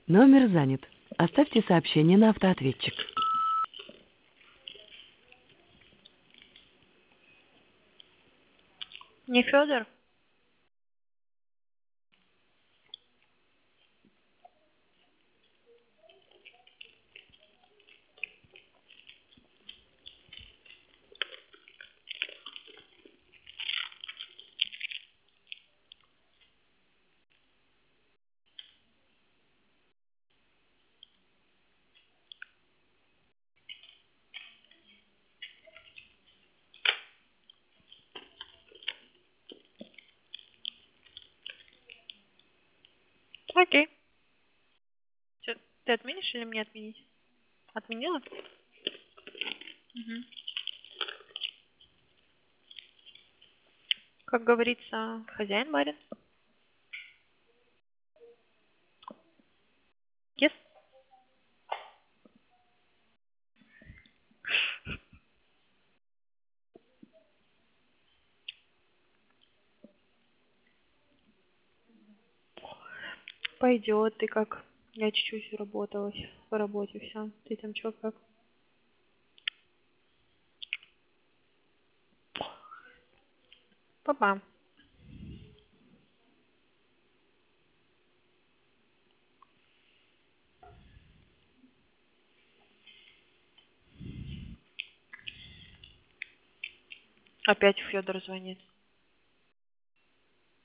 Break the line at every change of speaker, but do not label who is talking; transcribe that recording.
Номер занят. Оставьте сообщение на автоответчик.
Не Федор? Окей. Чё, ты отменишь или мне отменить? Отменила? Мгм. Как говорится, хозяин барин. Yes. Пойдет, ты как? Я чуть-чуть работалась по работе, все. Ты там чё, как? Папа. Опять Федор звонит.